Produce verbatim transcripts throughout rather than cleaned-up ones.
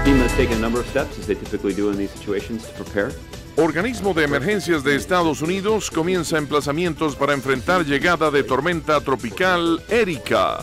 FEMA has taken a number of steps, as they typically do in these situations, to prepare. Organismo de Emergencias de Estados Unidos comienza emplazamientos para enfrentar llegada de tormenta tropical Erika.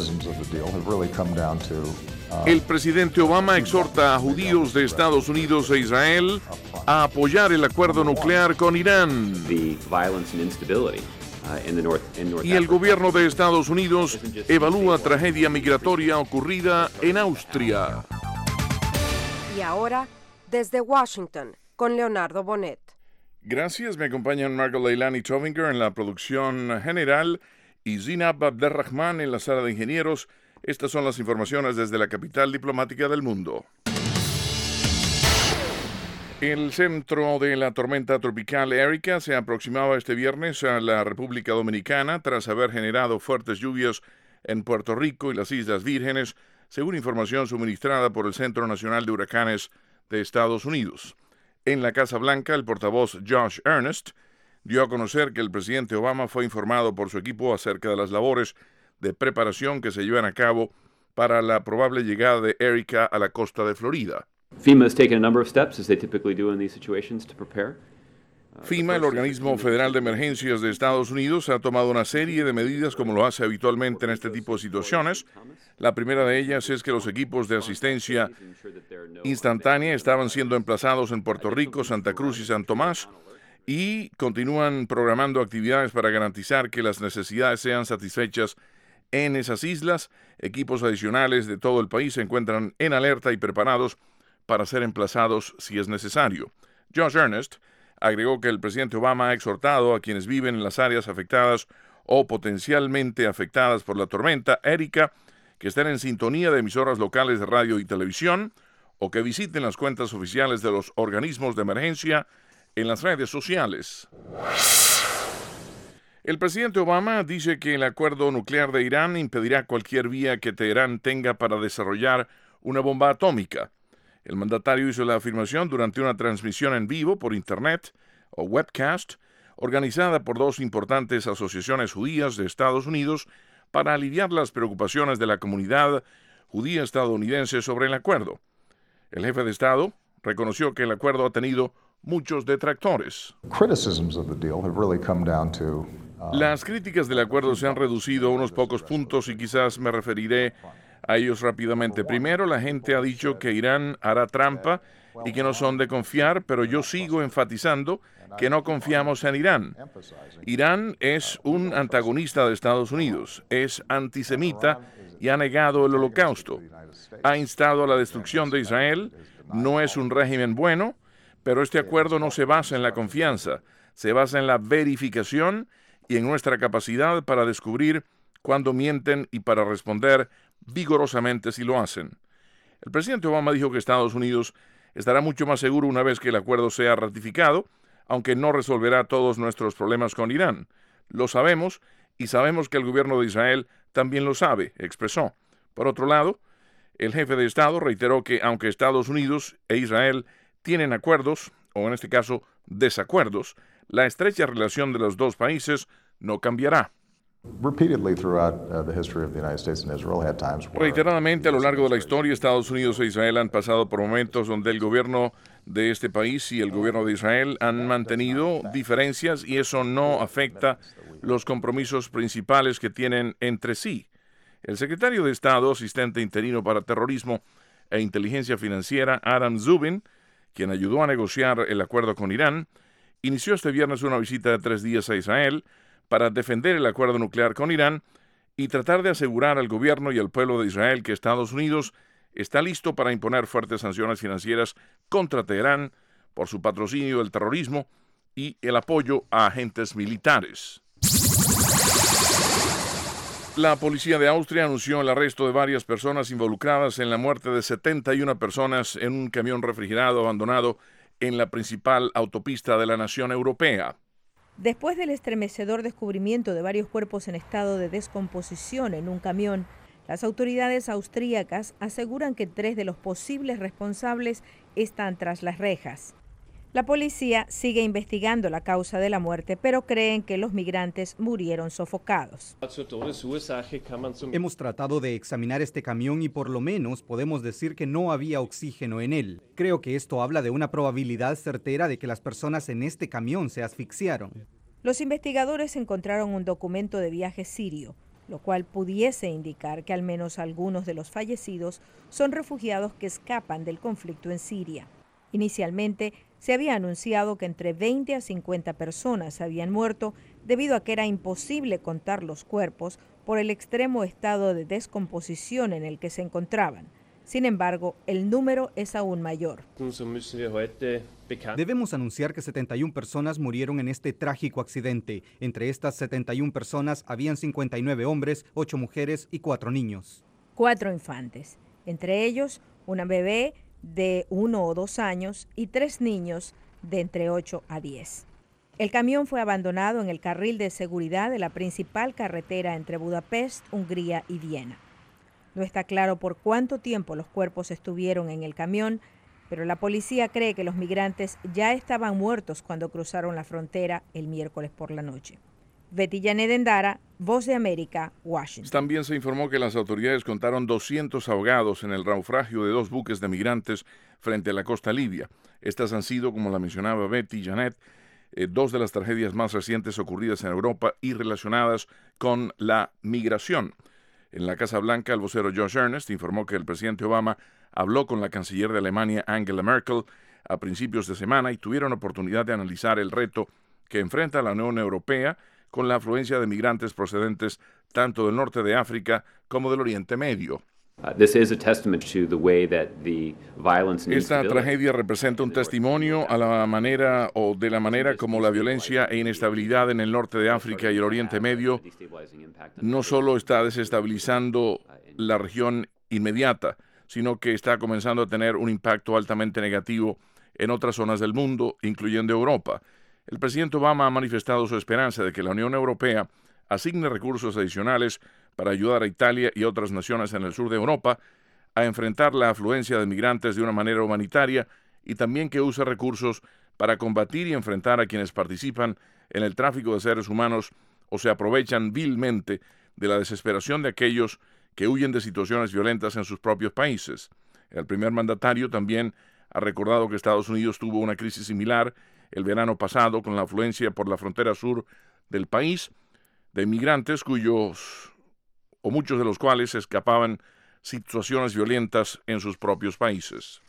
El presidente Obama exhorta a judíos de Estados Unidos e Israel a apoyar el acuerdo nuclear con Irán. Y el gobierno de Estados Unidos evalúa tragedia migratoria ocurrida en Austria. Y ahora, desde Washington, con Leonardo Bonet. Gracias, me acompañan Margot Leilani Tovinger en la producción general y Zinab Abderrahman en la sala de ingenieros. Estas son las informaciones desde la capital diplomática del mundo. El centro de la tormenta tropical Erika se aproximaba este viernes a la República Dominicana tras haber generado fuertes lluvias en Puerto Rico y las Islas Vírgenes, según información suministrada por el Centro Nacional de Huracanes de Estados Unidos. En la Casa Blanca, el portavoz Josh Earnest dio a conocer que el presidente Obama fue informado por su equipo acerca de las labores de preparación que se llevan a cabo para la probable llegada de Erika a la costa de Florida. FEMA has taken a number of steps, as they typically do in these situations, to prepare. FEMA, el organismo federal de emergencias de Estados Unidos, ha tomado una serie de medidas como lo hace habitualmente en este tipo de situaciones. La primera de ellas es que los equipos de asistencia instantánea estaban siendo emplazados en Puerto Rico, Santa Cruz y San Tomás y continúan programando actividades para garantizar que las necesidades sean satisfechas en esas islas. Equipos adicionales de todo el país se encuentran en alerta y preparados para ser emplazados si es necesario. Josh Earnest agregó que el presidente Obama ha exhortado a quienes viven en las áreas afectadas o potencialmente afectadas por la tormenta Erika que estén en sintonía de emisoras locales de radio y televisión o que visiten las cuentas oficiales de los organismos de emergencia en las redes sociales. El presidente Obama dice que el acuerdo nuclear de Irán impedirá cualquier vía que Teherán tenga para desarrollar una bomba atómica. El mandatario hizo la afirmación durante una transmisión en vivo por Internet o webcast organizada por dos importantes asociaciones judías de Estados Unidos para aliviar las preocupaciones de la comunidad judía estadounidense sobre el acuerdo. El jefe de Estado reconoció que el acuerdo ha tenido muchos detractores. Las críticas del acuerdo se han reducido a unos pocos puntos y quizás me referiré a ellos rápidamente. Primero, la gente ha dicho que Irán hará trampa y que no son de confiar, pero yo sigo enfatizando que no confiamos en Irán. Irán es un antagonista de Estados Unidos, es antisemita y ha negado el holocausto. Ha instado a la destrucción de Israel, no es un régimen bueno, pero este acuerdo no se basa en la confianza, se basa en la verificación y en nuestra capacidad para descubrir cuando mienten y para responder vigorosamente si lo hacen. El presidente Obama dijo que Estados Unidos estará mucho más seguro una vez que el acuerdo sea ratificado, aunque no resolverá todos nuestros problemas con Irán. Lo sabemos y sabemos que el gobierno de Israel también lo sabe, expresó. Por otro lado, el jefe de Estado reiteró que aunque Estados Unidos e Israel tienen acuerdos, o en este caso desacuerdos, la estrecha relación de los dos países no cambiará. Reiteradamente a lo largo de la historia, Estados Unidos e Israel han pasado por momentos donde el gobierno de este país y el gobierno de Israel han mantenido diferencias y eso no afecta los compromisos principales que tienen entre sí. El secretario de Estado, asistente interino para terrorismo e inteligencia financiera, Adam Zubin, quien ayudó a negociar el acuerdo con Irán, inició este viernes una visita de tres días a Israel para defender el acuerdo nuclear con Irán y tratar de asegurar al gobierno y al pueblo de Israel que Estados Unidos está listo para imponer fuertes sanciones financieras contra Teherán por su patrocinio del terrorismo y el apoyo a agentes militares. La policía de Austria anunció el arresto de varias personas involucradas en la muerte de setenta y una personas en un camión refrigerado abandonado en la principal autopista de la nación europea. Después del estremecedor descubrimiento de varios cuerpos en estado de descomposición en un camión, las autoridades austríacas aseguran que tres de los posibles responsables están tras las rejas. La policía sigue investigando la causa de la muerte, pero creen que los migrantes murieron sofocados. Hemos tratado de examinar este camión y por lo menos podemos decir que no había oxígeno en él. Creo que esto habla de una probabilidad certera de que las personas en este camión se asfixiaron. Los investigadores encontraron un documento de viaje sirio, lo cual pudiese indicar que al menos algunos de los fallecidos son refugiados que escapan del conflicto en Siria. Inicialmente, se había anunciado que entre veinte a cincuenta personas habían muerto debido a que era imposible contar los cuerpos por el extremo estado de descomposición en el que se encontraban. Sin embargo, el número es aún mayor. Debemos anunciar que setenta y una personas murieron en este trágico accidente. Entre estas setenta y una personas habían cincuenta y nueve hombres, ocho mujeres y cuatro niños. Cuatro infantes, entre ellos una bebé de uno o dos años y tres niños de entre ocho a diez. El camión fue abandonado en el carril de seguridad de la principal carretera entre Budapest, Hungría y Viena. No está claro por cuánto tiempo los cuerpos estuvieron en el camión, pero la policía cree que los migrantes ya estaban muertos cuando cruzaron la frontera el miércoles por la noche. Betty Janet Endara, Voz de América, Washington. También se informó que las autoridades contaron doscientos ahogados en el naufragio de dos buques de migrantes frente a la costa libia. Estas han sido, como la mencionaba Betty Janet, eh, dos de las tragedias más recientes ocurridas en Europa y relacionadas con la migración. En la Casa Blanca, el vocero Josh Earnest informó que el presidente Obama habló con la canciller de Alemania, Angela Merkel, a principios de semana y tuvieron oportunidad de analizar el reto que enfrenta la Unión Europea con la afluencia de migrantes procedentes tanto del norte de África como del Oriente Medio. Esta tragedia representa un testimonio a la manera o de la manera como la violencia e inestabilidad en el norte de África y el Oriente Medio no solo está desestabilizando la región inmediata, sino que está comenzando a tener un impacto altamente negativo en otras zonas del mundo, incluyendo Europa. El presidente Obama ha manifestado su esperanza de que la Unión Europea asigne recursos adicionales para ayudar a Italia y otras naciones en el sur de Europa a enfrentar la afluencia de migrantes de una manera humanitaria y también que use recursos para combatir y enfrentar a quienes participan en el tráfico de seres humanos o se aprovechan vilmente de la desesperación de aquellos que huyen de situaciones violentas en sus propios países. El primer mandatario también ha recordado que Estados Unidos tuvo una crisis similar el verano pasado con la afluencia por la frontera sur del país de inmigrantes cuyos o muchos de los cuales escapaban situaciones violentas en sus propios países.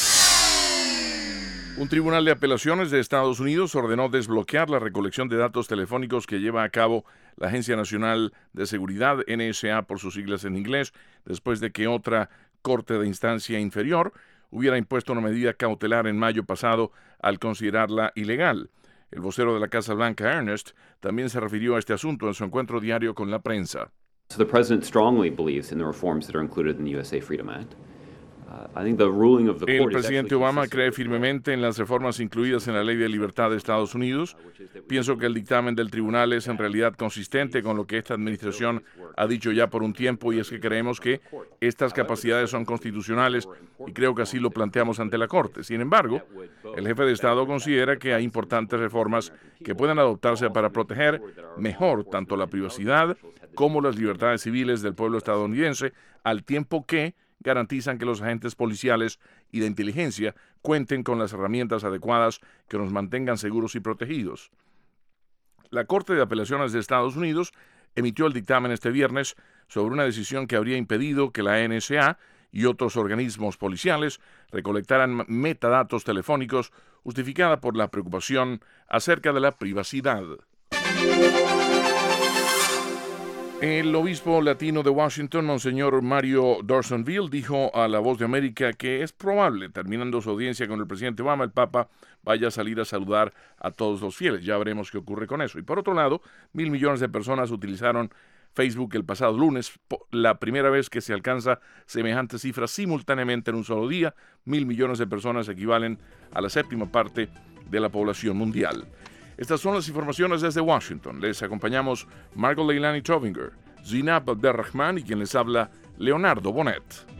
Un tribunal de apelaciones de Estados Unidos ordenó desbloquear la recolección de datos telefónicos que lleva a cabo la Agencia Nacional de Seguridad, N S A por sus siglas en inglés, después de que otra corte de instancia inferior hubiera impuesto una medida cautelar en mayo pasado al considerarla ilegal. El vocero de la Casa Blanca, Earnest, también se refirió a este asunto en su encuentro diario con la prensa. So the president strongly believes in the reforms that are included in the U S A Freedom Act. Uh, I think the ruling of the El court is presidente actually Obama consistent cree with the- firmemente en las reformas incluidas en la Ley de Libertad de Estados Unidos. Pienso que el dictamen del tribunal es en realidad consistente con lo que esta administración ha dicho ya por un tiempo, y es que creemos que estas capacidades son constitucionales y creo que así lo planteamos ante la Corte. Sin embargo, el jefe de Estado considera que hay importantes reformas que pueden adoptarse para proteger mejor tanto la privacidad como las libertades civiles del pueblo estadounidense, al tiempo que garantizan que los agentes policiales y de inteligencia cuenten con las herramientas adecuadas que nos mantengan seguros y protegidos. La Corte de Apelaciones de Estados Unidos emitió el dictamen este viernes sobre una decisión que habría impedido que la N S A y otros organismos policiales recolectaran metadatos telefónicos, justificada por la preocupación acerca de la privacidad. El obispo latino de Washington, Monseñor Mario Dorsonville, dijo a La Voz de América que es probable, terminando su audiencia con el presidente Obama, el Papa vaya a salir a saludar a todos los fieles. Ya veremos qué ocurre con eso. Y por otro lado, mil millones de personas utilizaron Facebook el pasado lunes, la primera vez que se alcanza semejante cifra simultáneamente en un solo día. Mil millones de personas equivalen a la séptima parte de la población mundial. Estas son las informaciones desde Washington. Les acompañamos Margot Leilani Trovinger, Zinab Abderrahman y quien les habla, Leonardo Bonet.